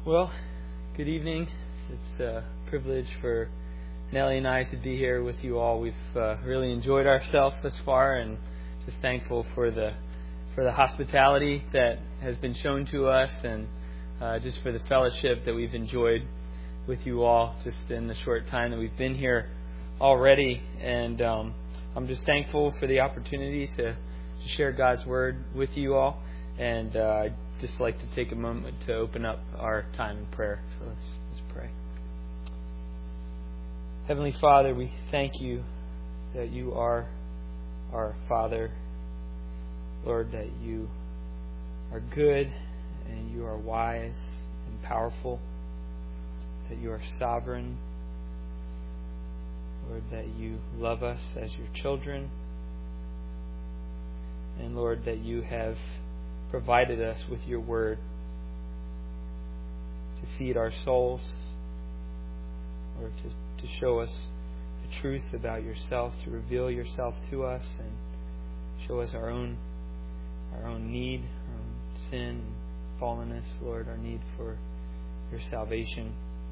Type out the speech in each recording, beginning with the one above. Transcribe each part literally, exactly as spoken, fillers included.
Well, good evening. It's a privilege for Nellie and I to be here with you all. We've uh, really enjoyed ourselves thus far, and just thankful for the for the hospitality that has been shown to us, and uh, just for the fellowship that we've enjoyed with you all just in the short time that we've been here already. And um, I'm just thankful for the opportunity to, to share God's Word with you all. And uh, I'd just like to take a moment to open up our time in prayer. So let's, let's pray. Heavenly Father, we thank you that you are our Father. Lord, that you are good and you are wise and powerful. That you are sovereign. Lord, that you love us as your children. And Lord, that you have provided us with your word to feed our souls, or to, to show us the truth about yourself, to reveal yourself to us and show us our own our own need, our own sin and fallenness, Lord, our need for your salvation.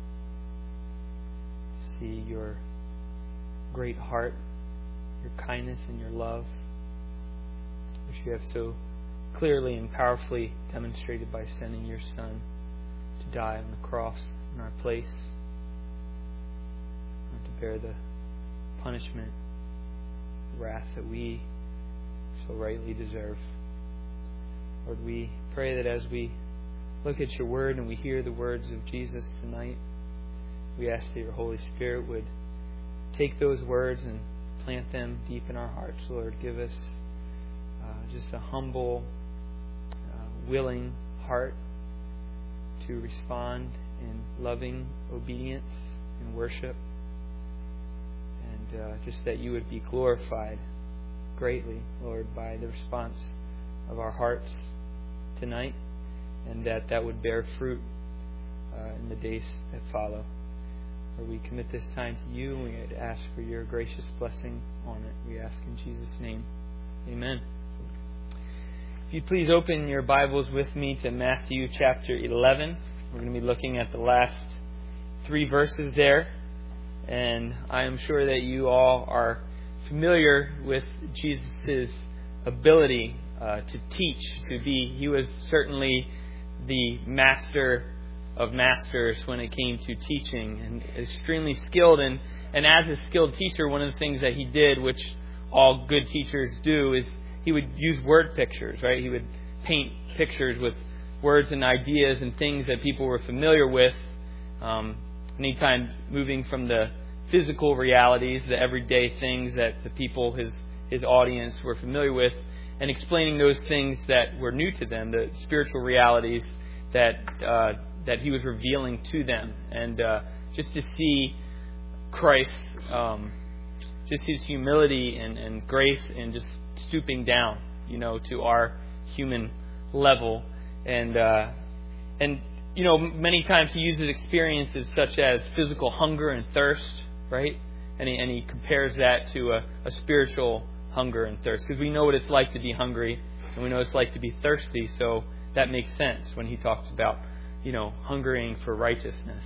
See your great heart, your kindness and your love, which you have so clearly and powerfully demonstrated by sending your Son to die on the cross in our place, and to bear the punishment, the wrath that we so rightly deserve. Lord, we pray that as we look at your word and we hear the words of Jesus tonight, we ask that your Holy Spirit would take those words and plant them deep in our hearts. Lord, give us uh, just a humble, uh, willing heart to respond in loving obedience and worship. And uh, just that you would be glorified greatly, Lord, by the response of our hearts tonight, and that that would bear fruit uh, in the days that follow. Lord, we commit this time to you, and we ask for your gracious blessing on it. We ask in Jesus' name. Amen. If you'd please open your Bibles with me to Matthew chapter eleven. We're going to be looking at the last three verses there. And I am sure that you all are familiar with Jesus' ability uh, to teach, to be. He was certainly the master of masters when it came to teaching, and extremely skilled. And, and as a skilled teacher, one of the things that he did, which all good teachers do, is he would use word pictures, right? He would paint pictures with words and ideas and things that people were familiar with. Um, anytime moving from the physical realities, the everyday things that the people, his his audience, were familiar with, and explaining those things that were new to them, the spiritual realities that uh, that he was revealing to them. And uh, just to see Christ, um, just his humility and, and grace, and just stooping down, you know, to our human level. And uh, and you know, many times he uses experiences such as physical hunger and thirst, right? And he, and he compares that to a, a spiritual hunger and thirst, because we know what it's like to be hungry, and we know what it's like to be thirsty. So that makes sense when he talks about, you know, hungering for righteousness.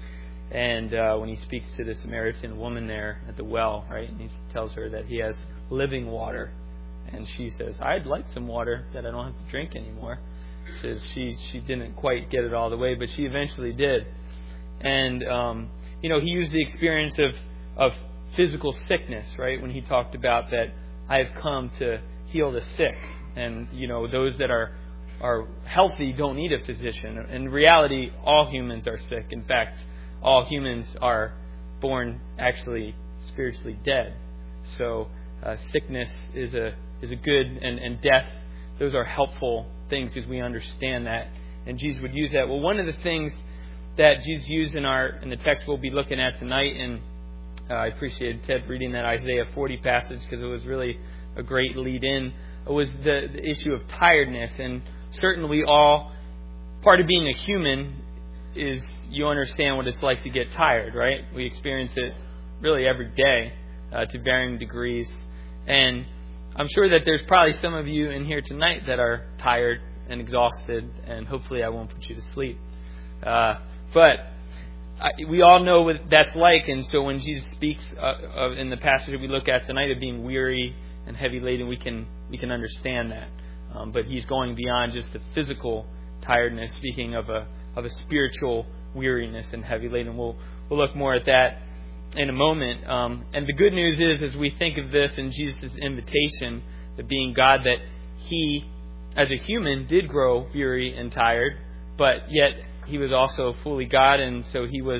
And uh, when he speaks to the Samaritan woman there at the well, right, and he tells her that he has living water, and she says, "I'd like some water that I don't have to drink anymore." Says she she didn't quite get it all the way, but she eventually did. And um, you know, he used the experience of of physical sickness, right, when he talked about that I have come to heal the sick, and you know, those that are are healthy don't need a physician. In reality, all humans are sick. In fact, all humans are born actually spiritually dead. So uh, sickness is a is a good, and, and death, those are helpful things as we understand that. And Jesus would use that. Well, one of the things that Jesus used in our in the text we'll be looking at tonight, and uh, I appreciated Ted reading that Isaiah forty passage, because it was really a great lead in, was the, the issue of tiredness. And certainly all, part of being a human is you understand what it's like to get tired, right? We experience it really every day uh, to varying degrees. And I'm sure that there's probably some of you in here tonight that are tired and exhausted, and hopefully I won't put you to sleep. Uh, but I, we all know what that's like, and so when Jesus speaks uh, of, in the passage that we look at tonight of being weary and heavy laden, we can we can understand that. Um, but he's going beyond just the physical tiredness, speaking of a of a spiritual weariness and heavy laden. We'll we'll look more at that in a moment. Um, and the good news is, as we think of this in Jesus' invitation, that being God, that He, as a human, did grow weary and tired, but yet He was also fully God, and so He was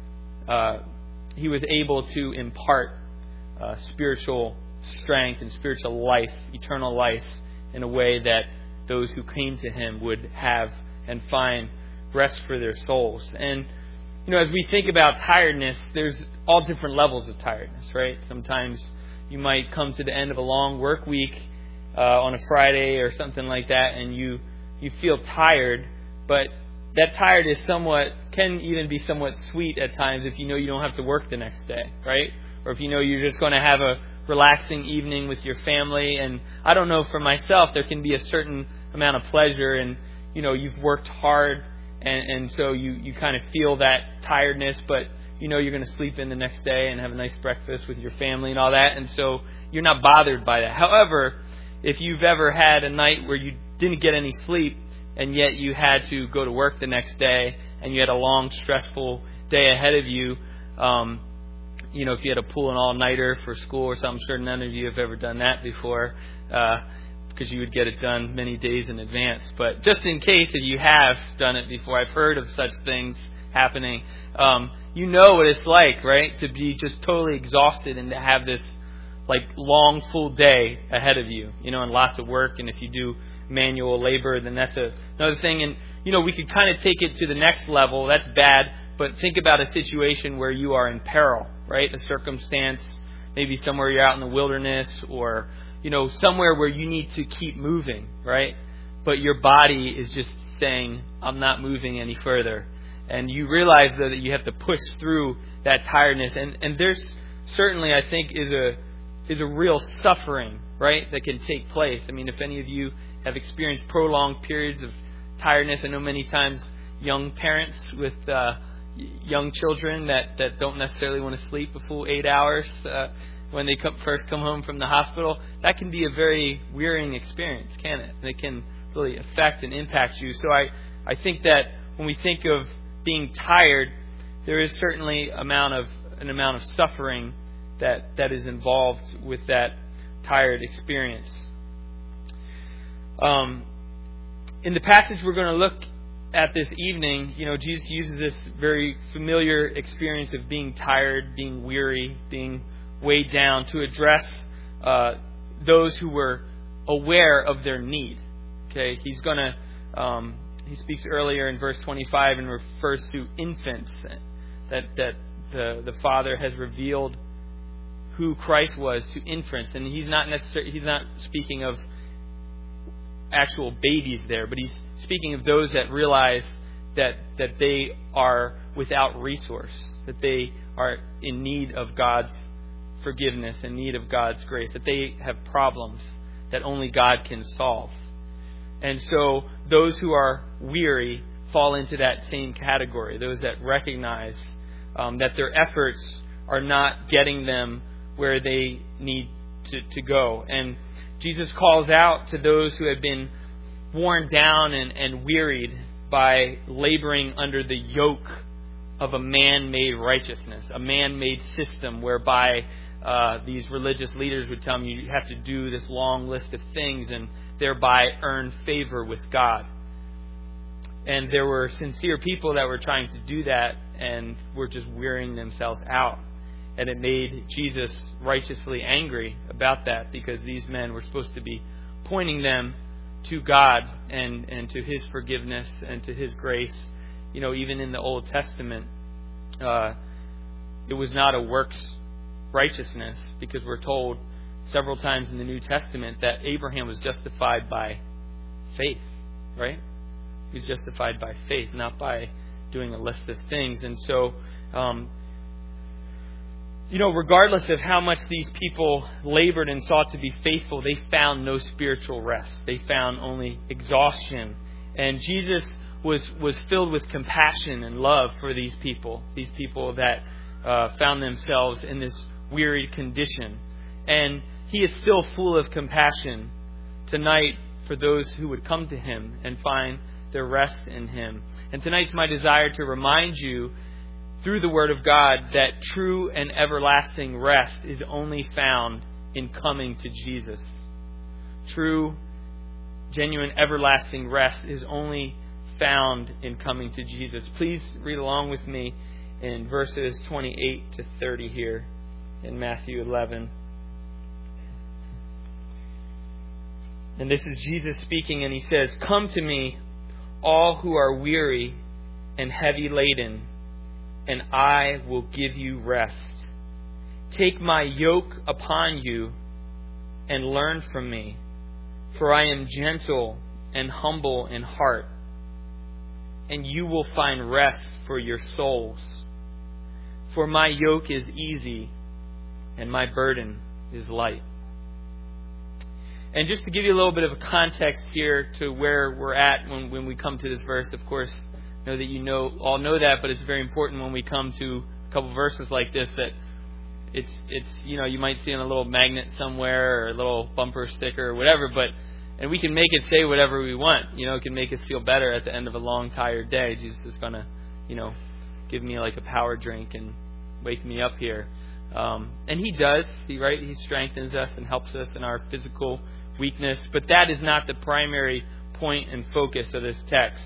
uh, He was able to impart uh, spiritual strength and spiritual life, eternal life, in a way that those who came to Him would have and find rest for their souls. And, you know, as we think about tiredness, there's all different levels of tiredness, right? Sometimes you might come to the end of a long work week uh, on a Friday or something like that, and you, you feel tired, but that tired is somewhat, can even be somewhat sweet at times if you know you don't have to work the next day, right? Or if you know you're just going to have a relaxing evening with your family. And I don't know, for myself, there can be a certain amount of pleasure, and you know, you've worked hard, and, and so you, you kind of feel that tiredness, but you know you're going to sleep in the next day and have a nice breakfast with your family and all that, and so you're not bothered by that. However, if you've ever had a night where you didn't get any sleep, and yet you had to go to work the next day, and you had a long, stressful day ahead of you, um, you know, if you had to pull an all-nighter for school or something, I'm sure none of you have ever done that before, uh, because you would get it done many days in advance. But just in case if you have done it before, I've heard of such things happening, um, you know what it's like, right? To be just totally exhausted and to have this, like, long, full day ahead of you, you know, and lots of work. And if you do manual labor, then that's a, another thing. And, you know, we could kind of take it to the next level. That's bad. But think about a situation where you are in peril, right? A circumstance, maybe somewhere you're out in the wilderness, or, you know, somewhere where you need to keep moving, right? But your body is just saying, I'm not moving any further. And you realize, though, that you have to push through that tiredness. And, and there's certainly, I think, is a is a real suffering, right, that can take place. I mean, if any of you have experienced prolonged periods of tiredness, I know many times young parents with uh, young children that, that don't necessarily want to sleep a full eight hours uh, when they come, first come home from the hospital, that can be a very wearying experience, can it? And it can really affect and impact you. So I, I think that when we think of being tired, there is certainly amount of an amount of suffering that, that is involved with that tired experience. Um, in the passage we're going to look at this evening, you know, Jesus uses this very familiar experience of being tired, being weary, being weighed down to address uh, those who were aware of their need. Okay, he's going to, um, he speaks earlier in verse twenty-five and refers to infants, that that the the Father has revealed who Christ was to infants, and he's not necessarily he's not speaking of actual babies there, but he's speaking of those that realize that that they are without resource, that they are in need of God's forgiveness, in need of God's grace, that they have problems that only God can solve. And so those who are weary fall into that same category, those that recognize um, that their efforts are not getting them where they need to, to go. And Jesus calls out to those who have been worn down and, and wearied by laboring under the yoke of a man-made righteousness, a man-made system whereby uh, these religious leaders would tell them you have to do this long list of things and thereby earn favor with God. And there were sincere people that were trying to do that and were just wearing themselves out. And it made Jesus righteously angry about that, because these men were supposed to be pointing them to God and, and to His forgiveness and to His grace. You know, even in the Old Testament, uh, it was not a works righteousness, because we're told several times in the New Testament that Abraham was justified by faith, right? He was justified by faith, not by doing a list of things. And so, um, you know, regardless of how much these people labored and sought to be faithful, they found no spiritual rest. They found only exhaustion. And Jesus was, was filled with compassion and love for these people, these people that uh, found themselves in this wearied condition. And He is still full of compassion tonight for those who would come to Him and find their rest in Him. And tonight's my desire to remind you through the Word of God that true and everlasting rest is only found in coming to Jesus. True, genuine, everlasting rest is only found in coming to Jesus. Please read along with me in verses twenty-eight to thirty here in Matthew eleven. And this is Jesus speaking, and He says, "Come to me, all who are weary and heavy laden, and I will give you rest. Take my yoke upon you and learn from me, for I am gentle and humble in heart, and you will find rest for your souls. For my yoke is easy and my burden is light." And just to give you a little bit of a context here to where we're at when, when we come to this verse, of course, know that you know all know that, but it's very important when we come to a couple verses like this that it's it's you know you might see on a little magnet somewhere or a little bumper sticker or whatever, but and we can make it say whatever we want. You know, it can make us feel better at the end of a long, tired day. Jesus is gonna, you know, give me like a power drink and wake me up here, um, and He does. He right He strengthens us and helps us in our physical weakness, but that is not the primary point and focus of this text.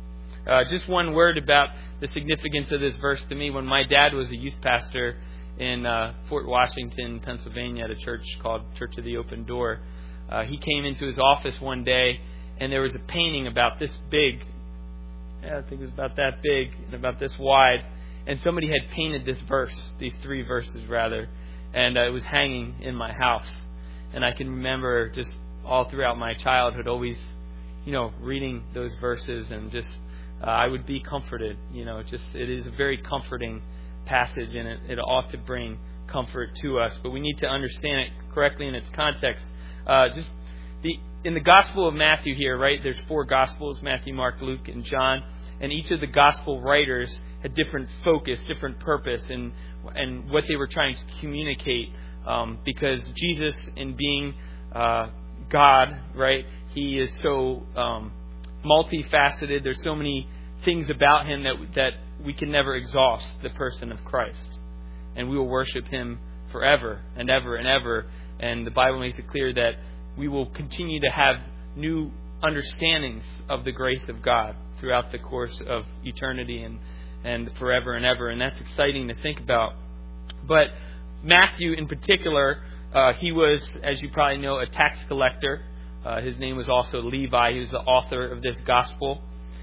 Uh, just one word about the significance of this verse to me. When my dad was a youth pastor in uh, Fort Washington, Pennsylvania, at a church called Church of the Open Door, uh, he came into his office one day, and there was a painting about this big. Yeah, I think it was about that big and about this wide. And somebody had painted this verse, these three verses rather, and uh, it was hanging in my house. And I can remember just all throughout my childhood always, you know, reading those verses and just uh, I would be comforted. You know, just it is a very comforting passage, and it, it ought to bring comfort to us. But we need to understand it correctly in its context. Uh, just the in the Gospel of Matthew here, right? There's four Gospels: Matthew, Mark, Luke, and John. And each of the Gospel writers had different focus, different purpose, and and what they were trying to communicate. Um, because Jesus, in being uh, God, right, He is so um, multifaceted. There's so many things about Him that that we can never exhaust the person of Christ, and we will worship Him forever and ever and ever. And the Bible makes it clear that we will continue to have new understandings of the grace of God throughout the course of eternity and and forever and ever. And that's exciting to think about. But Matthew in particular, uh, he was, as you probably know, a tax collector. Uh, his name was also Levi. He was the author of this gospel.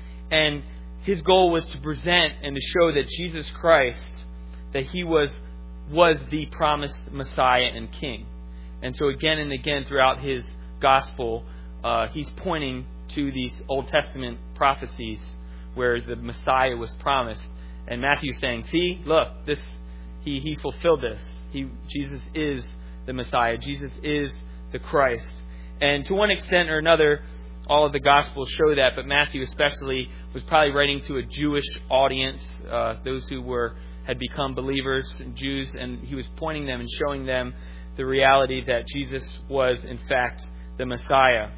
And his goal was to present and to show that Jesus Christ, that He was was the promised Messiah and King. And so again and again throughout his gospel, uh, he's pointing to these Old Testament prophecies where the Messiah was promised. And Matthew's saying, see, look, this he, he fulfilled this. He, Jesus is the Messiah. Jesus is the Christ. And to one extent or another, all of the Gospels show that, but Matthew especially was probably writing to a Jewish audience, uh, those who were had become believers, Jews, and he was pointing them and showing them the reality that Jesus was, in fact, the Messiah.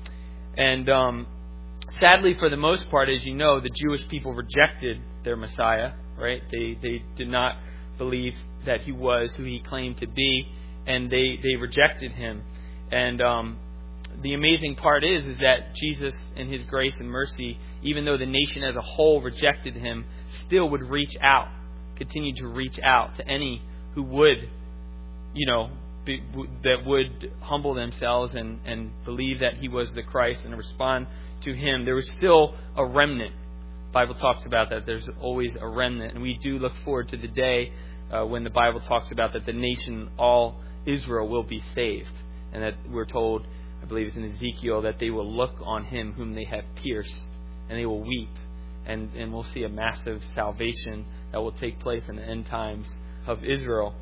And um, sadly, for the most part, as you know, the Jewish people rejected their Messiah, right? They they did not believe that He was who He claimed to be, and they, they rejected Him. And um, the amazing part is, is that Jesus, in His grace and mercy, even though the nation as a whole rejected Him, still would reach out, continue to reach out to any who would, you know, be, that would humble themselves and, and believe that He was the Christ and respond to Him. There was still a remnant. The Bible talks about that. There's always a remnant. And we do look forward to the day uh, when the Bible talks about that the nation, all Israel, will be saved. And that we're told, I believe it's in Ezekiel, that they will look on Him whom they have pierced, and they will weep. And, and we'll see a massive salvation that will take place in the end times of Israel.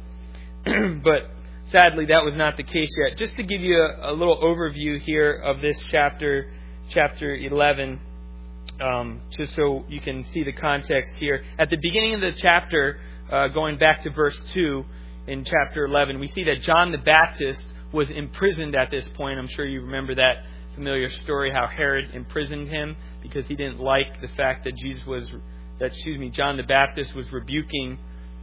But sadly, that was not the case yet. Just to give you a, a little overview here of this chapter, chapter eleven, um, just so you can see the context here. At the beginning of the chapter, uh, going back to verse two in chapter eleven, we see that John the Baptist was imprisoned at this point. I'm sure you remember that familiar story, how Herod imprisoned him because he didn't like the fact that Jesus was, that excuse me, John the Baptist was rebuking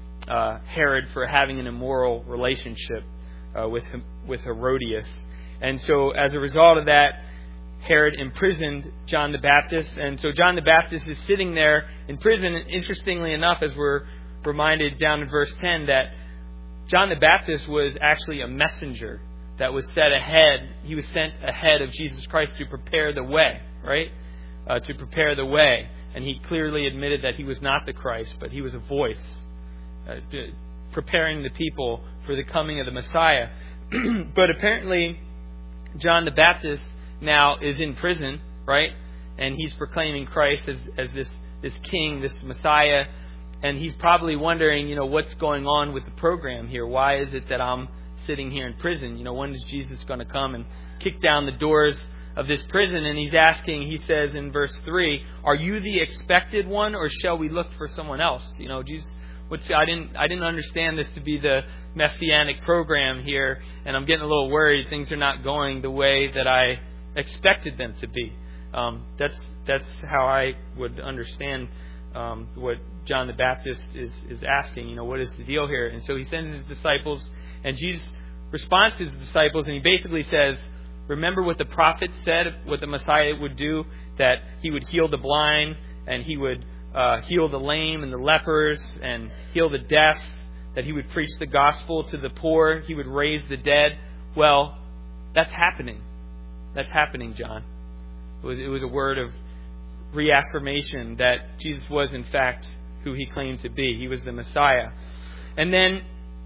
uh, Herod for having an immoral relationship uh, with him, with Herodias. And so as a result of that, Herod imprisoned John the Baptist. And so John the Baptist is sitting there in prison. And interestingly enough, as we're reminded down in verse ten, that John the Baptist was actually a messenger that was set ahead. He was sent ahead of Jesus Christ to prepare the way, right? Uh, to prepare the way. And he clearly admitted that he was not the Christ, but he was a voice uh, to, preparing the people for the coming of the Messiah. But apparently, John the Baptist now is in prison, right? And he's proclaiming Christ as, as this, this king, this Messiah. And he's probably wondering, you know, what's going on with the program here? Why is it that I'm sitting here in prison? You know, when is Jesus going to come and kick down the doors of this prison? And he's asking, he says in verse three, are you the expected one, or shall we look for someone else? You know, Jesus, which I didn't, I didn't understand this to be the messianic program here, and I'm getting a little worried. Things are not going the way that I expected them to be. Um, that's that's how I would understand um, what John the Baptist is is asking. You know, what is the deal here? And so he sends his disciples, and Jesus responds to his disciples, and he basically says, remember what the prophet said, what the Messiah would do, that he would heal the blind, and he would uh, heal the lame and the lepers, and heal the deaf, that he would preach the gospel to the poor, he would raise the dead. Well, that's happening. That's happening, John. It was, it was a word of reaffirmation that Jesus was, in fact, who he claimed to be. He was the Messiah. And then,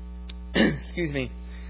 excuse me,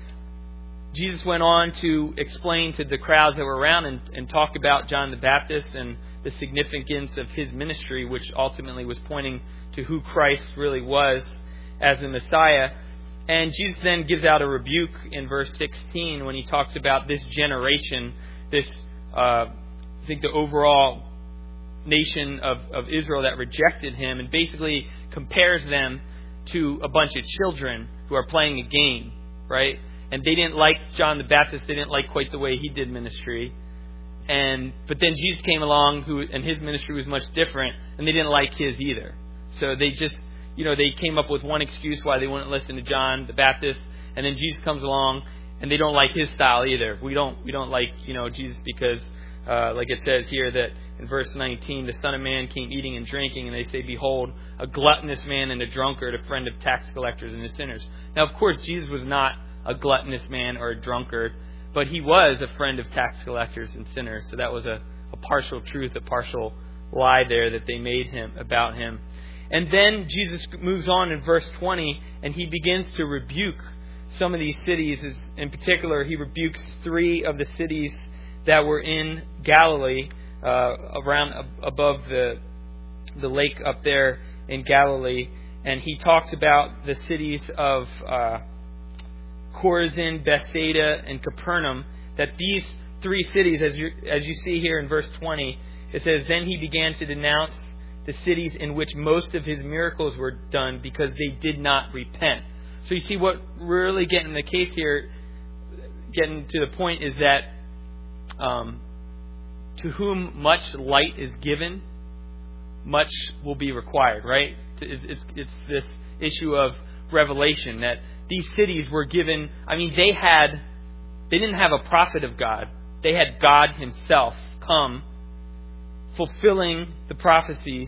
Jesus went on to explain to the crowds that were around and, and talk about John the Baptist and the significance of his ministry, which ultimately was pointing to who Christ really was as the Messiah. And Jesus then gives out a rebuke in verse sixteen when he talks about this generation, this, uh, I think the overall nation of, of Israel that rejected him, and basically compares them to a bunch of children who are playing a game, right? And they didn't like John the Baptist. They didn't like quite the way he did ministry. And but then Jesus came along, who and his ministry was much different, and they didn't like his either. So they just, you know, they came up with one excuse why they wouldn't listen to John the Baptist. And then Jesus comes along, and they don't like his style either. We don't we don't like, you know, Jesus because, uh, like it says here that in verse nineteen, the Son of Man came eating and drinking, and they say, behold, a gluttonous man and a drunkard, a friend of tax collectors and the sinners. Now, of course, Jesus was not a gluttonous man or a drunkard, but he was a friend of tax collectors and sinners. So that was a, a partial truth, a partial lie there that they made him about him. And then Jesus moves on in verse twenty, and he begins to rebuke some of these cities. In particular, he rebukes three of the cities that were in Galilee, uh, around above the the lake up there in Galilee. And he talks about the cities of uh, Chorazin, Bethsaida, and Capernaum, that these three cities, as you, as you see here in verse twenty, it says, then he began to denounce the cities in which most of his miracles were done because they did not repent. So you see what we're really getting the case here, getting to the point is that um, to whom much light is given, much will be required, right? It's, it's, it's this issue of revelation that these cities were given, I mean, they had, they didn't have a prophet of God. They had God himself come, fulfilling the prophecies,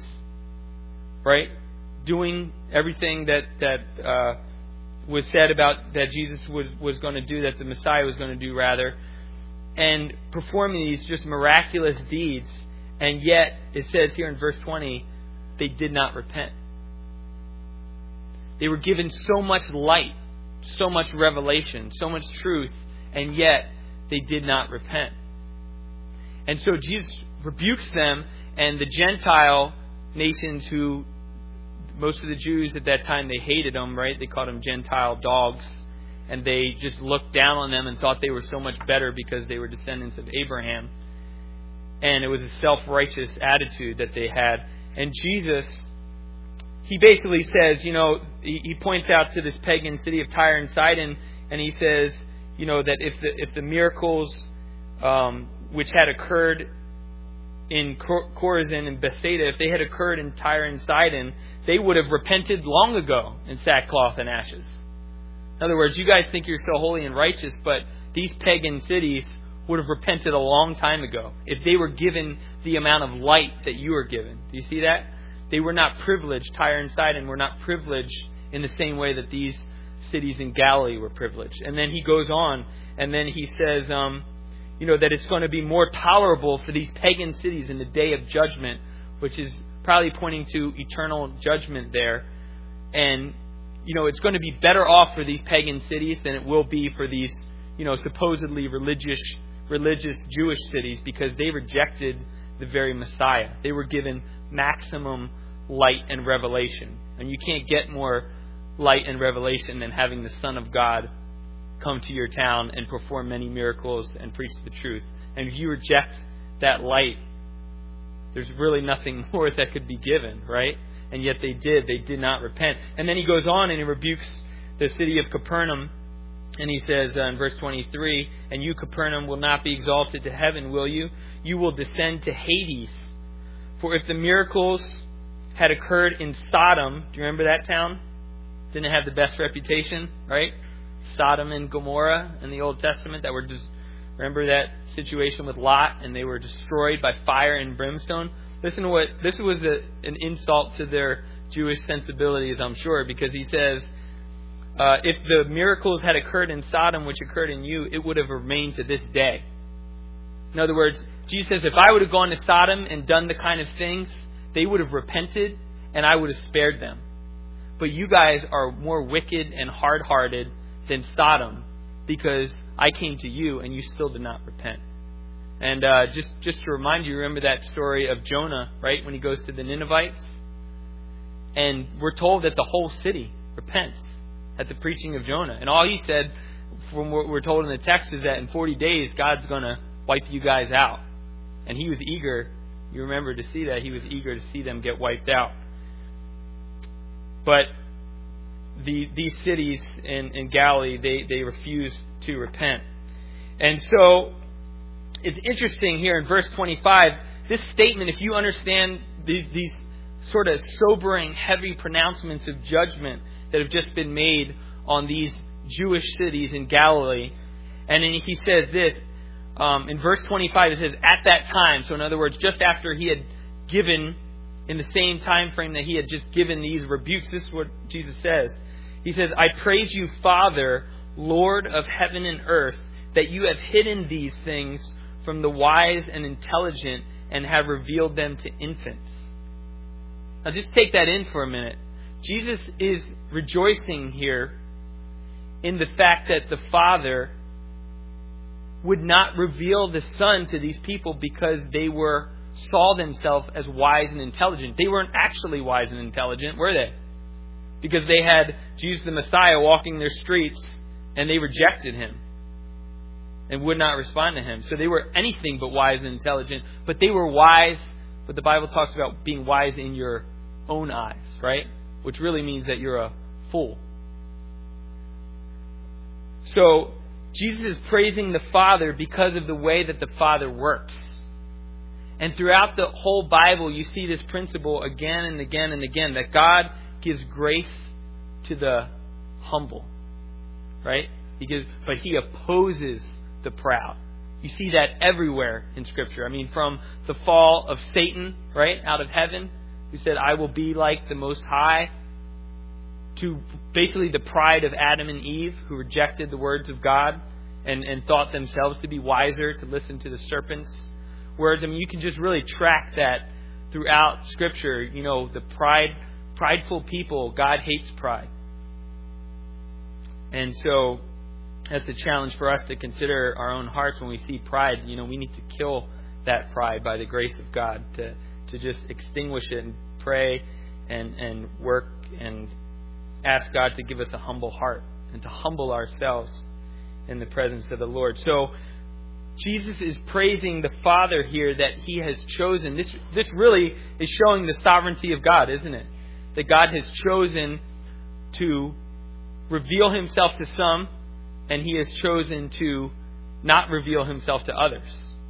right? Doing everything that, that uh, was said about that Jesus was, was going to do, that the Messiah was going to do, rather. And performing these just miraculous deeds. And yet, it says here in verse twenty, they did not repent. They were given so much light, so much revelation, so much truth, and yet they did not repent. And so Jesus rebukes them, and the Gentile nations who, most of the Jews at that time, they hated them, right? They called them Gentile dogs, and they just looked down on them and thought they were so much better because they were descendants of Abraham. and it was a self-righteous attitude that they had. And Jesus, he basically says, you know, he, he points out to this pagan city of Tyre and Sidon, and he says, you know, that if the if the miracles um, which had occurred in Chorazin and Bethsaida, if they had occurred in Tyre and Sidon, they would have repented long ago in sackcloth and ashes. In other words, you guys think you're so holy and righteous, but these pagan cities would have repented a long time ago if they were given the amount of light that you are given. Do you see that? They were not privileged. Tyre and Sidon were not privileged in the same way that these cities in Galilee were privileged. And then he goes on, and then he says, um, you know, that it's going to be more tolerable for these pagan cities in the day of judgment, which is probably pointing to eternal judgment there. And, you know, it's going to be better off for these pagan cities than it will be for these, you know, supposedly religious, religious Jewish cities, because they rejected the very Messiah. They were given maximum light and revelation. And you can't get more light and revelation than having the Son of God come to your town and perform many miracles and preach the truth. And if you reject that light, there's really nothing more that could be given, right? And yet they did. They did not repent. And then he goes on and he rebukes the city of Capernaum. And he says uh, in verse twenty-three, "And you, Capernaum, will not be exalted to heaven, will you? You will descend to Hades. For if the miracles had occurred in Sodom," do you remember that town? Didn't have the best reputation, right? Sodom and Gomorrah in the Old Testament that were just, remember that situation with Lot, and they were destroyed by fire and brimstone. Listen to what, this was a, an insult to their Jewish sensibilities, I'm sure, because he says, uh, if the miracles had occurred in Sodom, which occurred in you, it would have remained to this day. In other words, Jesus says, if I would have gone to Sodom and done the kind of things, they would have repented and I would have spared them. But you guys are more wicked and hard-hearted than Sodom, because I came to you and you still did not repent. And uh, just, just to remind you, remember that story of Jonah, right? When he goes to the Ninevites. And we're told that the whole city repents at the preaching of Jonah. And all he said, from what we're told in the text, is that in forty days, God's going to wipe you guys out. And he was eager, you remember to see that, he was eager to see them get wiped out. But the these cities in, in Galilee, they, they refused to repent. And so it's interesting here in verse twenty-five, this statement, if you understand these, these sort of sobering, heavy pronouncements of judgment that have just been made on these Jewish cities in Galilee. And then he says this, um, in verse twenty-five, it says, at that time. So in other words, just after he had given, in the same time frame that he had just given these rebukes, this is what Jesus says. He says, I praise you, Father, Lord of heaven and earth, that you have hidden these things from the wise and intelligent and have revealed them to infants. Now just take that in for a minute. Jesus is rejoicing here in the fact that the Father would not reveal the Son to these people because they were saw themselves as wise and intelligent. They weren't actually wise and intelligent, were they? Because they had Jesus the Messiah walking their streets and they rejected him and would not respond to him. So they were anything but wise and intelligent. But they were wise, but the Bible talks about being wise in your own eyes, right? Which really means that you're a fool. So Jesus is praising the Father because of the way that the Father works. And throughout the whole Bible, you see this principle again and again and again, that God gives grace to the humble, right? He gives, but He opposes the proud. You see that everywhere in Scripture. I mean, from the fall of Satan, right, out of heaven, who said, I will be like the Most High, to basically the pride of Adam and Eve, who rejected the words of God and, and thought themselves to be wiser, to listen to the serpent's words. I mean, you can just really track that throughout Scripture. You know, the pride, prideful people, God hates pride. And so that's a challenge for us to consider our own hearts when we see pride. You know, we need to kill that pride by the grace of God, to, to just extinguish it and pray and, and work and ask God to give us a humble heart and to humble ourselves in the presence of the Lord. So Jesus is praising the Father here that He has chosen. This, this really is showing the sovereignty of God, isn't it? That God has chosen to reveal Himself to some, and He has chosen to not reveal Himself to others.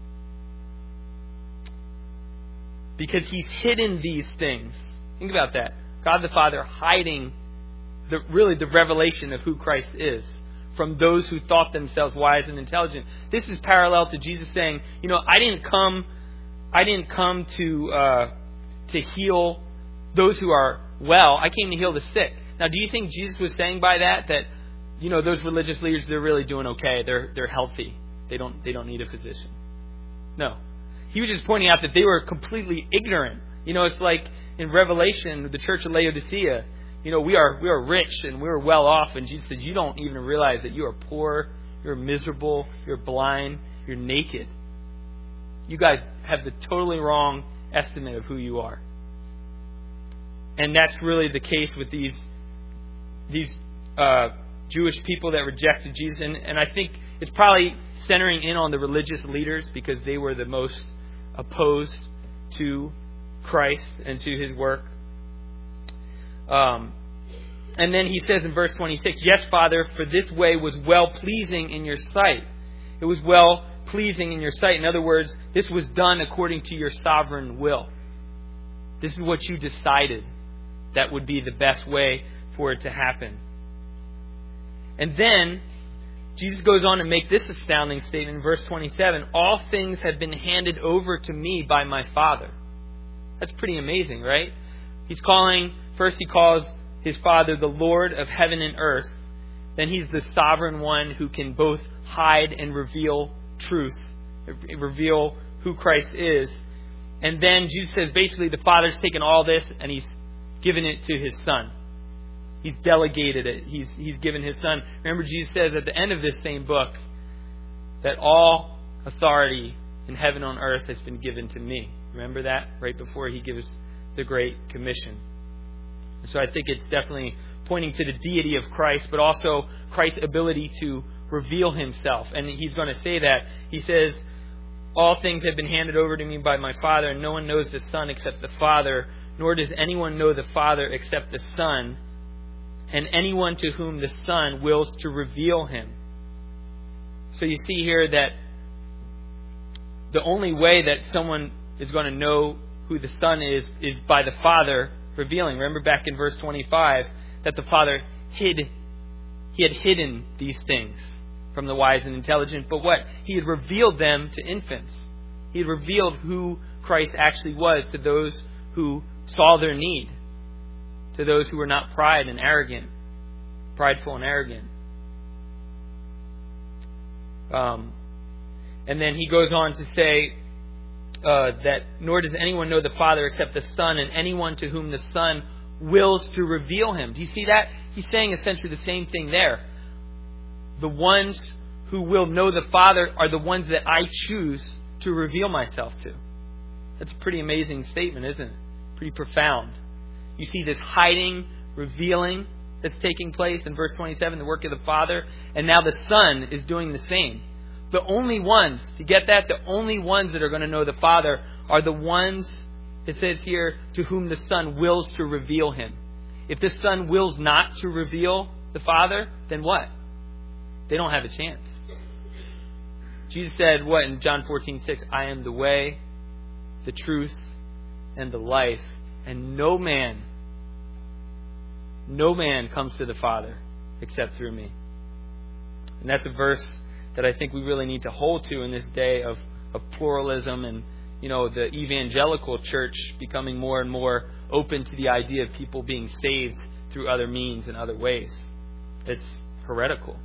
Because He's hidden these things. Think about that. God the Father hiding the really the revelation of who Christ is from those who thought themselves wise and intelligent. This is parallel to Jesus saying, you know, I didn't come, I didn't come to uh, to heal those who are well. I came to heal the sick. Now, do you think Jesus was saying by that that, you know, those religious leaders, they're really doing okay. They're they're healthy. They don't they don't need a physician. No, He was just pointing out that they were completely ignorant. You know, it's like in Revelation, the church of Laodicea. You know, we are we are rich and we're well off, and Jesus says, you don't even realize that you are poor, you're miserable, you're blind, you're naked. You guys have the totally wrong estimate of who you are. And that's really the case with these these uh, Jewish people that rejected Jesus. And, and I think it's probably centering in on the religious leaders because they were the most opposed to Christ and to His work. Um, and then He says in verse twenty-six, yes, Father, for this way was well-pleasing in your sight. It was well-pleasing in your sight. In other words, this was done according to your sovereign will. This is what you decided that would be the best way for it to happen. And then Jesus goes on to make this astounding statement in verse twenty-seven. All things have been handed over to me by my Father. That's pretty amazing, right? He's calling, first He calls His Father the Lord of heaven and earth. Then He's the sovereign one who can both hide and reveal truth, reveal who Christ is. And then Jesus says basically the Father's taken all this and He's given it to His Son. He's delegated it. He's, he's given His Son. Remember, Jesus says at the end of this same book that all authority in heaven and on earth has been given to me. Remember that? Right before He gives the Great Commission. And so I think it's definitely pointing to the deity of Christ, but also Christ's ability to reveal Himself. And He's going to say that. He says, all things have been handed over to me by my Father, and no one knows the Son except the Father, nor does anyone know the Father except the Son, and anyone to whom the Son wills to reveal Him. So you see here that the only way that someone is going to know who the Son is, is by the Father revealing. Remember back in verse twenty-five that the Father hid, He had hidden these things from the wise and intelligent. But what? He had revealed them to infants. He had revealed who Christ actually was to those who saw their need. To those who were not pride and arrogant, prideful and arrogant. Um, and then He goes on to say, Uh, that nor does anyone know the Father except the Son, and anyone to whom the Son wills to reveal Him. Do you see that? He's saying essentially the same thing there. The ones who will know the Father are the ones that I choose to reveal myself to. That's a pretty amazing statement, isn't it? Pretty profound. You see this hiding, revealing that's taking place in verse twenty-seven, the work of the Father, and now the Son is doing the same. The only ones, to get that, the only ones that are going to know the Father are the ones, it says here, to whom the Son wills to reveal Him. If the Son wills not to reveal the Father, then what? They don't have a chance. Jesus said, what, in John fourteen six, I am the way, the truth, and the life, and no man, no man comes to the Father except through me. And that's a verse that I think we really need to hold to in this day of, of pluralism and, you know, the evangelical church becoming more and more open to the idea of people being saved through other means and other ways. It's heretical.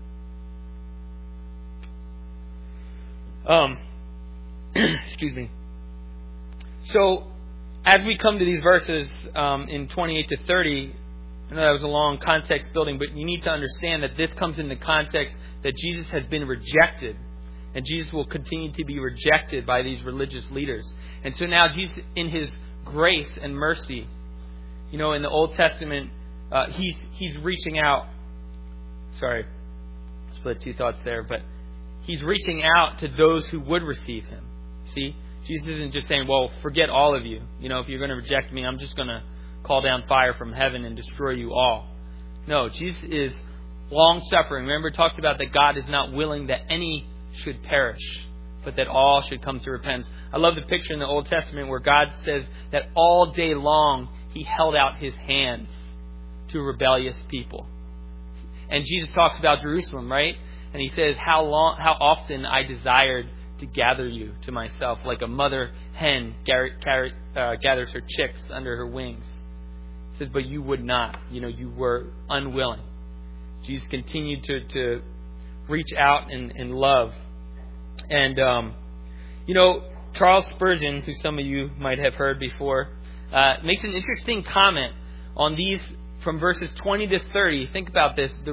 Um, excuse me. So, as we come to these verses um, in twenty-eight to thirty, I know that was a long context building, but you need to understand that this comes in the context that Jesus has been rejected, and Jesus will continue to be rejected by these religious leaders. And so now Jesus, in His grace and mercy, you know, in the Old Testament, uh, he's he's reaching out. Sorry, split two thoughts there, but He's reaching out to those who would receive Him. See? Jesus isn't just saying, well, forget all of you. You know, if you're going to reject me, I'm just going to call down fire from heaven and destroy you all. No, Jesus is long-suffering. Remember, it talks about that God is not willing that any should perish, but that all should come to repentance. I love the picture in the Old Testament where God says that all day long He held out His hands to rebellious people. And Jesus talks about Jerusalem, right? And He says, how long, how often I desired to gather you to myself, like a mother hen uh, gathers her chicks under her wings. He says, but you would not. You know, you were unwilling. Jesus continued to, to reach out and, and love. And, um, you know, Charles Spurgeon, who some of you might have heard before, uh, makes an interesting comment on these from verses twenty to thirty. Think about this. The,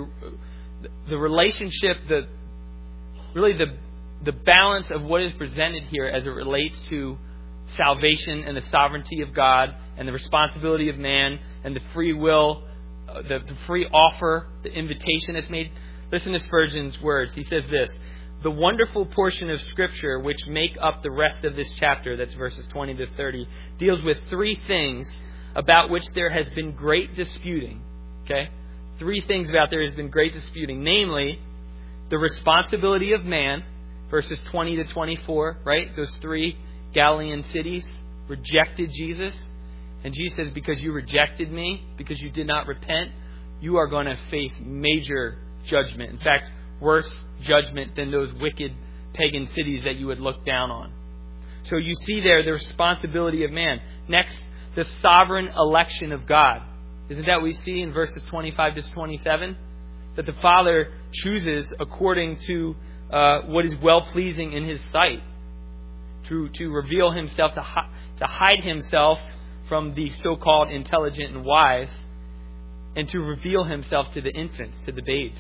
the relationship, the really the the balance of what is presented here as it relates to salvation and the sovereignty of God and the responsibility of man and the free will, uh, the, the free offer, the invitation that's made. Listen to Spurgeon's words. He says this: the wonderful portion of Scripture which make up the rest of this chapter, that's verses twenty to thirty, deals with three things about which there has been great disputing. Okay? Three things about there has been great disputing. Namely, the responsibility of man, verses twenty to twenty-four, right? Those three Galilean cities rejected Jesus. And Jesus says, because you rejected me, because you did not repent, you are going to face major judgment. In fact, worse judgment than those wicked pagan cities that you would look down on. So you see there the responsibility of man. Next, the sovereign election of God. Isn't that what we see in verses twenty-five to twenty-seven? That the Father chooses according to uh, what is well-pleasing in His sight. To, to reveal Himself, to, hi- to hide Himself from the so-called intelligent and wise, and to reveal Himself to the infants, to the babes.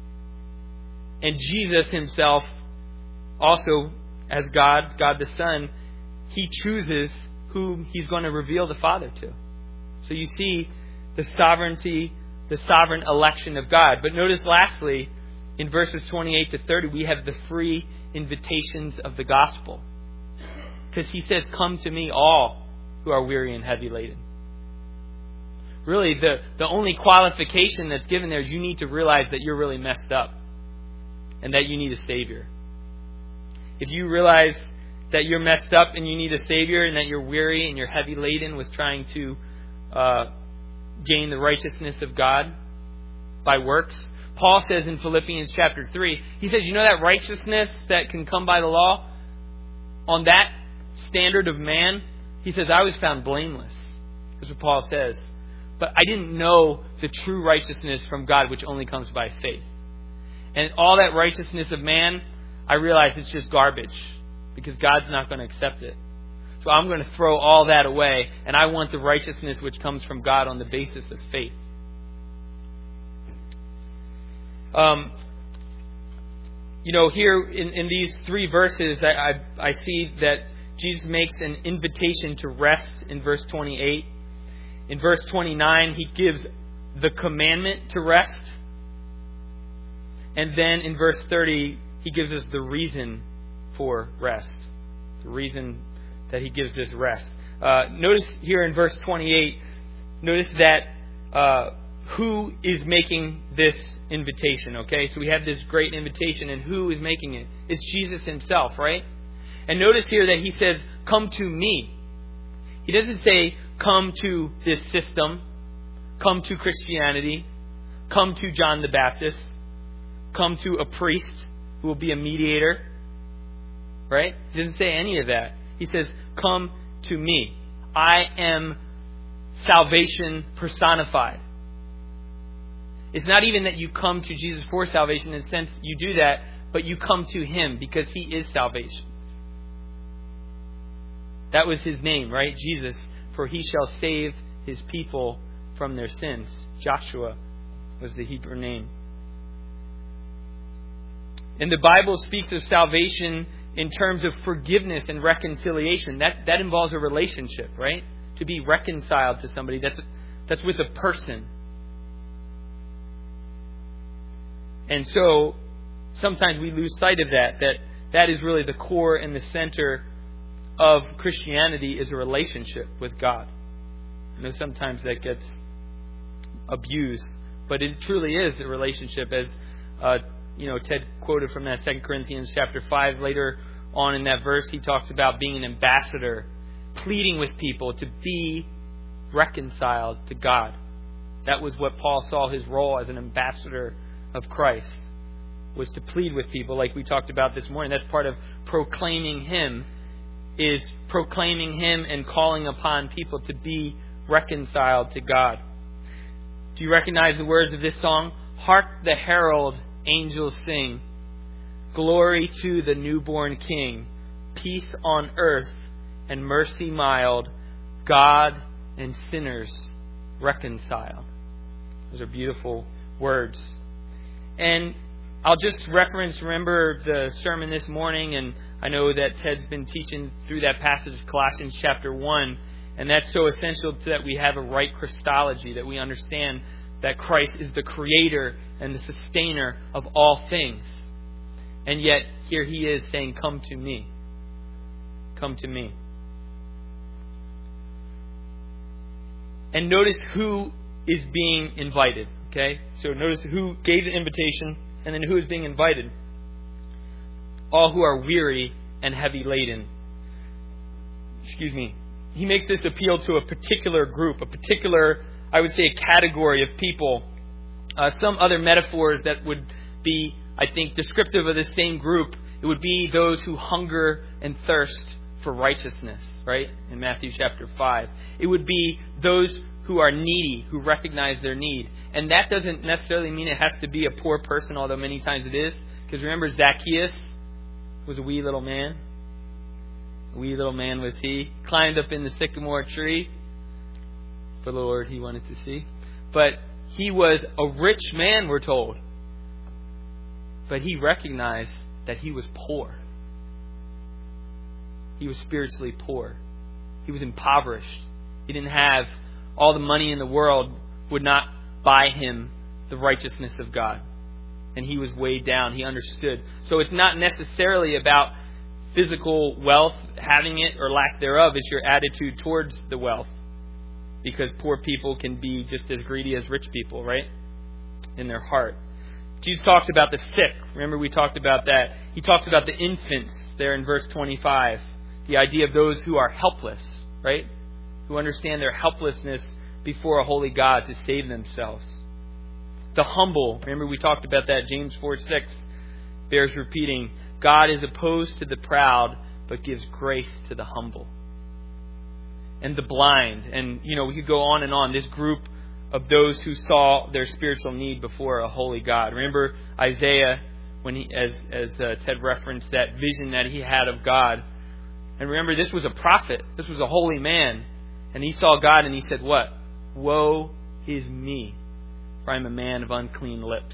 And Jesus Himself, also as God, God the Son, He chooses who He's going to reveal the Father to. So you see the sovereignty, the sovereign election of God. But notice lastly, in verses twenty-eight to thirty, we have the free invitations of the gospel. Because He says, come to me all who are weary and heavy laden. Really, the, the only qualification that's given there is you need to realize that you're really messed up. And that you need a Savior. If you realize that you're messed up and you need a Savior, and that you're weary and you're heavy laden with trying to uh, gain the righteousness of God by works. Paul says in Philippians chapter three, he says, you know that righteousness that can come by the law? On that standard of man, he says, I was found blameless. That's what Paul says. But I didn't know the true righteousness from God, which only comes by faith. And all that righteousness of man, I realize it's just garbage. Because God's not going to accept it. So I'm going to throw all that away. And I want the righteousness which comes from God on the basis of faith. Um, you know, here in, in these three verses, I, I, I see that Jesus makes an invitation to rest in verse twenty-eight. In verse twenty-nine, He gives the commandment to rest. And then in verse thirty, He gives us the reason for rest. The reason that He gives this rest. Uh, notice here in verse twenty-eight, notice that uh, who is making this invitation, okay? So we have this great invitation, and who is making it? It's Jesus Himself, right? And notice here that He says, come to me. He doesn't say, come to this system, come to Christianity, come to John the Baptist, come to a priest who will be a mediator. Right? He doesn't say any of that. He says, come to me. I am salvation personified. It's not even that you come to Jesus for salvation. In a sense, you do that, but you come to Him because He is salvation. That was His name, right? Jesus. For He shall save His people from their sins. Joshua was the Hebrew name. And the Bible speaks of salvation in terms of forgiveness and reconciliation. That that involves a relationship, right? To be reconciled to somebody. That's that's with a person. And so sometimes we lose sight of that, that that is really the core and the center of Christianity, is a relationship with God. I know sometimes that gets abused, but it truly is a relationship. As uh, you know, Ted quoted from that Second Corinthians chapter five. Later on in that verse, he talks about being an ambassador, pleading with people to be reconciled to God. That was what Paul saw his role as an ambassador of Christ, was to plead with people, like we talked about this morning. That's part of proclaiming Him, is proclaiming Him and calling upon people to be reconciled to God. Do you recognize the words of this song? Hark the herald angels sing, glory to the newborn King, peace on earth and mercy mild, God and sinners reconciled. Those are beautiful words. And I'll just reference, remember the sermon this morning, and I know that Ted's been teaching through that passage of Colossians chapter one, and that's so essential to that we have a right Christology, that we understand that Christ is the creator and the sustainer of all things. And yet, here He is saying, come to me. Come to me. And notice who is being invited. Okay? So notice who gave the invitation and then who is being invited. All who are weary and heavy laden. Excuse me. He makes this appeal to a particular group, a particular, I would say, a category of people. Uh, some other metaphors that would be, I think, descriptive of this same group, it would be those who hunger and thirst for righteousness, right? In Matthew chapter five. It would be those who are needy, who recognize their need. And that doesn't necessarily mean it has to be a poor person, although many times it is. Because remember, Zacchaeus was a wee little man. A wee little man was he. Climbed up in the sycamore tree for the Lord he wanted to see. But he was a rich man, we're told. But he recognized that he was poor. He was spiritually poor. He was impoverished. He didn't have all the money in the world, would not buy him the righteousness of God. And he was weighed down. He understood. So it's not necessarily about physical wealth, having it or lack thereof. It's your attitude towards the wealth. Because poor people can be just as greedy as rich people, right? In their heart. Jesus talks about the sick. Remember we talked about that. He talks about the infants there in verse twenty-five. The idea of those who are helpless, right? Who understand their helplessness before a holy God to save themselves. The humble. Remember we talked about that. James four six bears repeating. God is opposed to the proud, but gives grace to the humble. And the blind. And, you know, we could go on and on. This group of those who saw their spiritual need before a holy God. Remember Isaiah, when he, as, as uh, Ted referenced, that vision that he had of God. And remember, this was a prophet. This was a holy man. And he saw God and he said, what? Woe is me, for I am a man of unclean lips.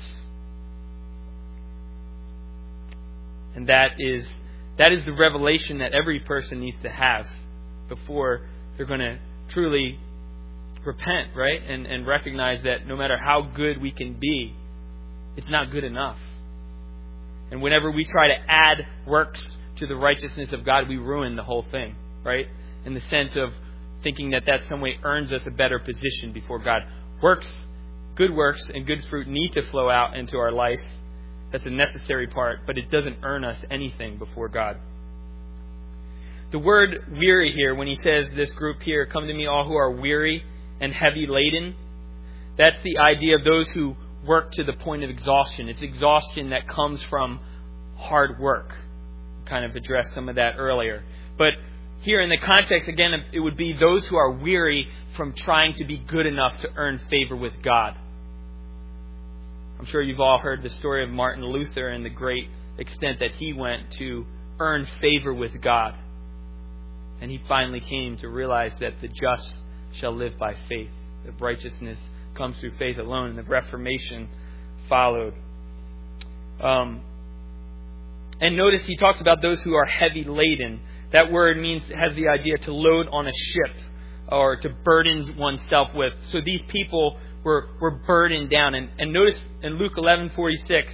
And that is that is the revelation that every person needs to have before they're going to truly repent, right? And, and recognize that no matter how good we can be, it's not good enough. And whenever we try to add works to the righteousness of God, we ruin the whole thing, right? In the sense of thinking that that some way earns us a better position before God. Works, good works and good fruit need to flow out into our life. That's a necessary part, but it doesn't earn us anything before God. The word weary here, when he says this group here, come to me all who are weary and heavy laden, that's the idea of those who work to the point of exhaustion. It's exhaustion that comes from hard work. Kind of addressed some of that earlier. But here in the context, again, it would be those who are weary from trying to be good enough to earn favor with God. I'm sure you've all heard the story of Martin Luther and the great extent that he went to earn favor with God. And he finally came to realize that the just shall live by faith. That righteousness comes through faith alone. And the Reformation followed. Um, and notice he talks about those who are heavy laden. That word means has the idea to load on a ship or to burden oneself with. So these people were, were burdened down. And, and notice in Luke eleven forty-six,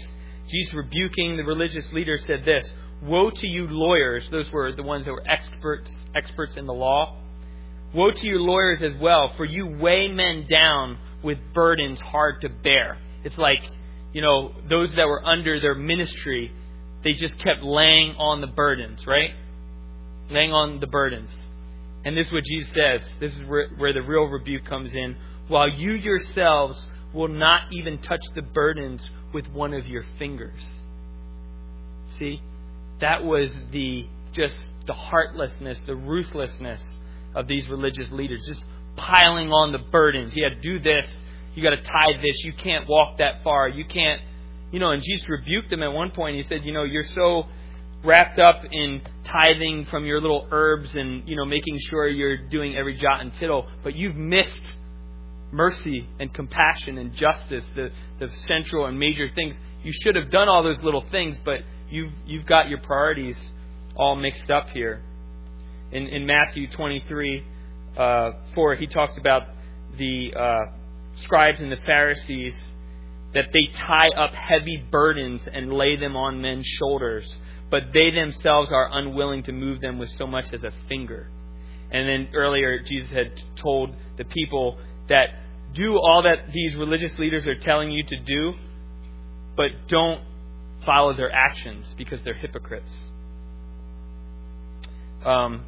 Jesus rebuking the religious leaders said this, "Woe to you lawyers," those were the ones that were experts experts in the law. "Woe to you lawyers as well, for you weigh men down with burdens hard to bear." It's like, you know, those that were under their ministry, they just kept laying on the burdens, right? Laying on the burdens. And this is what Jesus says. This is where, where the real rebuke comes in. "While you yourselves will not even touch the burdens with one of your fingers." See? That was the just the heartlessness, the ruthlessness of these religious leaders. Just piling on the burdens. You got to do this. You got to tithe this. You can't walk that far. You can't, you know, and Jesus rebuked them at one point. He said, you know, you're so wrapped up in tithing from your little herbs and, you know, making sure you're doing every jot and tittle, but you've missed mercy and compassion and justice, the, the central and major things. You should have done all those little things, but you've, you've got your priorities all mixed up here. In, in Matthew twenty-three, uh, four, he talks about the uh, scribes and the Pharisees, that they tie up heavy burdens and lay them on men's shoulders, but they themselves are unwilling to move them with so much as a finger. And then earlier, Jesus had told the people that do all that these religious leaders are telling you to do, but don't follow their actions because they're hypocrites. Um,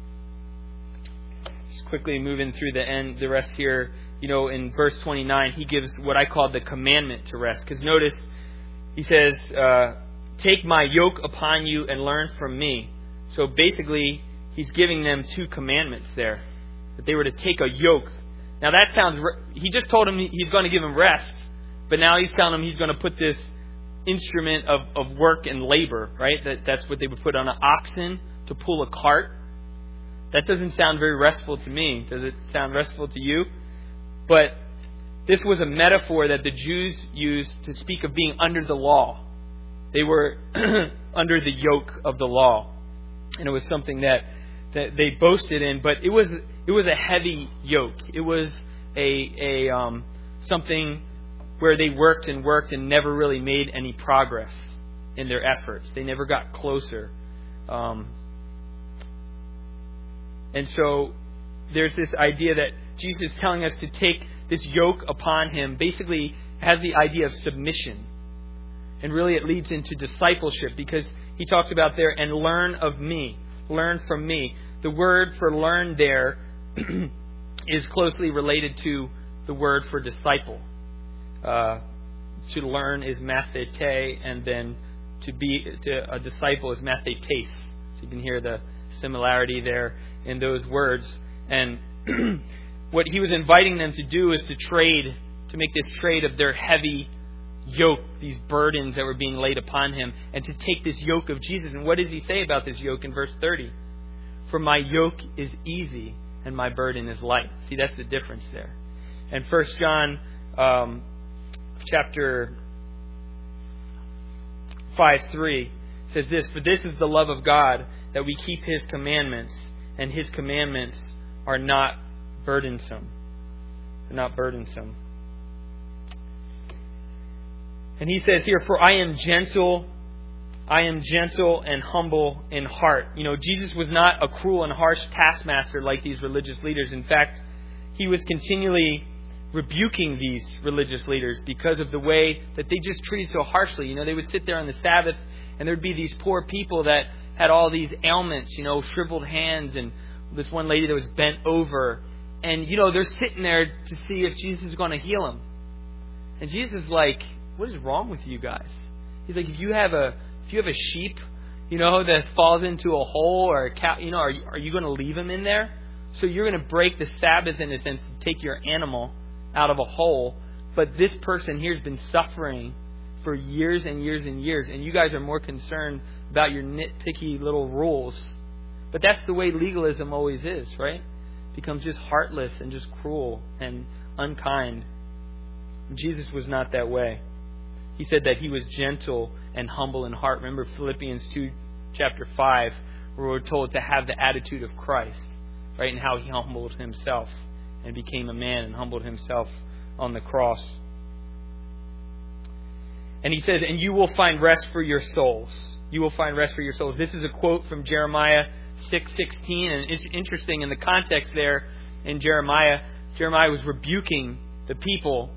just quickly moving through the end, the rest here. You know, in verse twenty-nine, he gives what I call the commandment to rest. Because notice, he says, uh, "Take my yoke upon you and learn from me." So basically, he's giving them two commandments there, that they were to take a yoke. Now that sounds, he just told him he's going to give him rest, but now he's telling him he's going to put this instrument of, of work and labor, right? That that's what they would put on an oxen to pull a cart. That doesn't sound very restful to me. Does it sound restful to you? But this was a metaphor that the Jews used to speak of being under the law. They were under the yoke of the law. And it was something that, that they boasted in, but it was it was a heavy yoke. It was a a um, something where they worked and worked and never really made any progress in their efforts. They never got closer. Um, and so there's this idea that Jesus is telling us to take this yoke upon him. Basically has the idea of submission. And really it leads into discipleship, because he talks about there, "and learn of me." Learn from me. The word for learn there is closely related to the word for disciple. Uh, to learn is mathete, and then to be to a disciple is mathetes. So you can hear the similarity there in those words. And what he was inviting them to do is to trade, to make this trade of their heavy yoke, these burdens that were being laid upon him, and to take this yoke of Jesus. And what does he say about this yoke in verse thirty? "For my yoke is easy and my burden is light." See, that's the difference there. And First John um, chapter five three says this, "For this is the love of God, that we keep his commandments, and his commandments are not burdensome." They're not burdensome. And he says here, "For I am gentle, I am gentle and humble in heart." You know, Jesus was not a cruel and harsh taskmaster like these religious leaders. In fact, he was continually rebuking these religious leaders because of the way that they just treated so harshly. You know, they would sit there on the Sabbath, and there'd be these poor people that had all these ailments, you know, shriveled hands, and this one lady that was bent over. And, you know, they're sitting there to see if Jesus is going to heal them. And Jesus is like, "What is wrong with you guys?" He's like, if you have a if you have a sheep, you know, that falls into a hole, or a cow, you know, are you, are you going to leave him in there? So you're going to break the Sabbath in a sense to take your animal out of a hole. But this person here has been suffering for years and years and years, and you guys are more concerned about your nitpicky little rules. But that's the way legalism always is, right? It becomes just heartless and just cruel and unkind. Jesus was not that way. He said that he was gentle and humble in heart. Remember Philippians two, chapter five, where we're told to have the attitude of Christ, right? And how he humbled himself and became a man and humbled himself on the cross. And he says, and you will find rest for your souls. You will find rest for your souls. This is a quote from Jeremiah six sixteen, and it's interesting in the context there in Jeremiah. Jeremiah was rebuking the people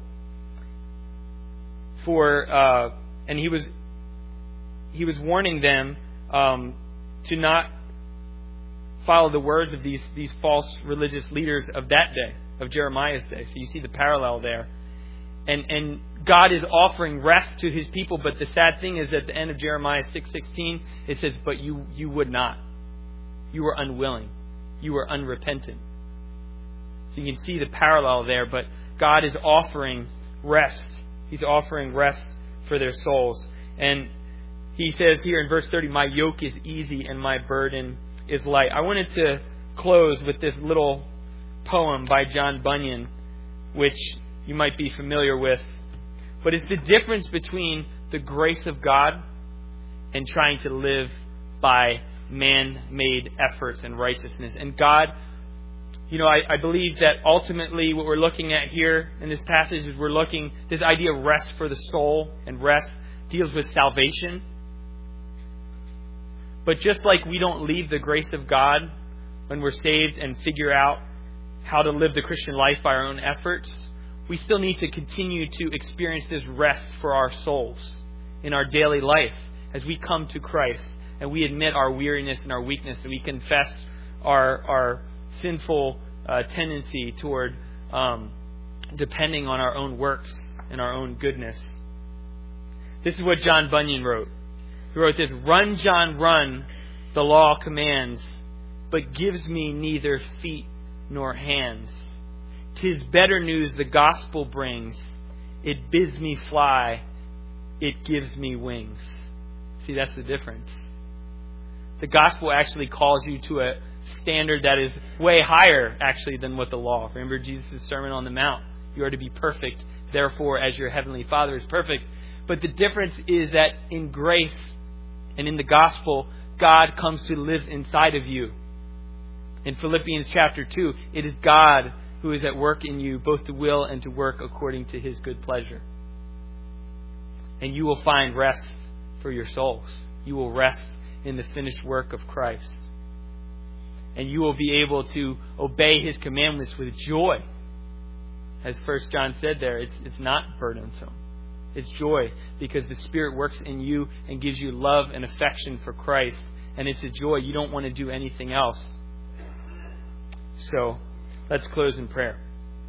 for, uh, and he was he was warning them um, to not follow the words of these these false religious leaders of that day, of Jeremiah's day. So you see the parallel there, and and God is offering rest to His people. But the sad thing is, at the end of Jeremiah six sixteen, it says, "But you you would not. You were unwilling. You were unrepentant." So you can see the parallel there. But God is offering rest. He's offering rest for their souls. And He says here in verse thirty, "My yoke is easy and my burden is light." I wanted to close with this little poem by John Bunyan, which you might be familiar with. But it's the difference between the grace of God and trying to live by man-made efforts and righteousness. And God, you know, I, I believe that ultimately what we're looking at here in this passage is we're looking, this idea of rest for the soul and rest deals with salvation. But just like we don't leave the grace of God when we're saved and figure out how to live the Christian life by our own efforts, we still need to continue to experience this rest for our souls in our daily life as we come to Christ and we admit our weariness and our weakness, and we confess our our sinful uh, tendency toward um, depending on our own works and our own goodness. This is what John Bunyan wrote. He wrote this: "Run, John, run, the law commands, but gives me neither feet nor hands. 'Tis better news the gospel brings. It bids me fly, it gives me wings." See, that's the difference. The gospel actually calls you to a standard that is way higher, actually, than what the law. Remember Jesus' Sermon on the Mount. You are to be perfect, therefore, as your heavenly Father is perfect. But the difference is that in grace and in the gospel, God comes to live inside of you. In Philippians chapter two, it is God who is at work in you, both to will and to work according to His good pleasure. And you will find rest for your souls. You will rest in the finished work of Christ. And you will be able to obey His commandments with joy. As First John said there, it's, it's not burdensome. It's joy, because the Spirit works in you and gives you love and affection for Christ. And it's a joy. You don't want to do anything else. So, let's close in prayer.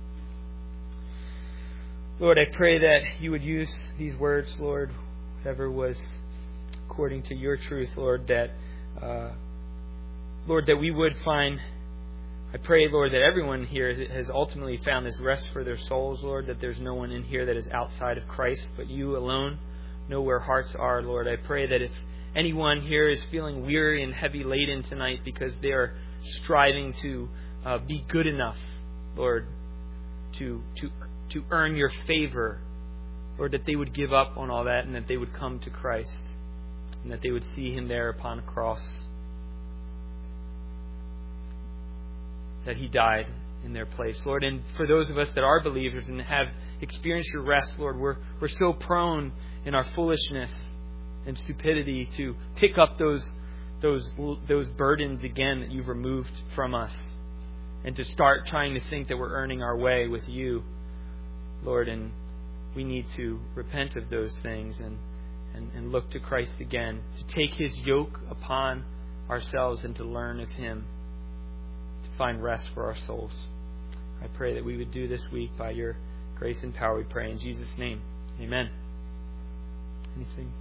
Lord, I pray that you would use these words, Lord, whatever was according to your truth, Lord, that, uh, Lord, that we would find, I pray, Lord, that everyone here has ultimately found this rest for their souls, Lord, that there's no one in here that is outside of Christ, but you alone know where hearts are, Lord. I pray that if anyone here is feeling weary and heavy laden tonight because they are striving to uh, be good enough, Lord, to to to earn your favor, Lord, that they would give up on all that and that they would come to Christ and that they would see Him there upon a cross, that He died in their place, Lord. And for those of us that are believers and have experienced your rest, Lord, we're we're so prone in our foolishness and stupidity to pick up those those those burdens again that you've removed from us, and to start trying to think that we're earning our way with you, Lord. And we need to repent of those things and, and, and look to Christ again, to take His yoke upon ourselves and to learn of Him, to find rest for our souls. I pray that we would do this week by your grace and power, we pray in Jesus' name. Amen. Anything?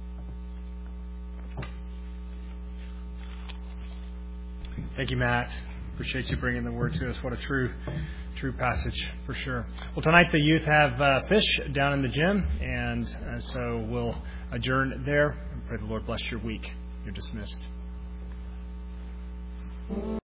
Thank you, Matt. Appreciate you bringing the word to us. What a true, true passage for sure. Well, tonight the youth have uh, fish down in the gym, and uh, so we'll adjourn there. And pray the Lord bless your week. You're dismissed.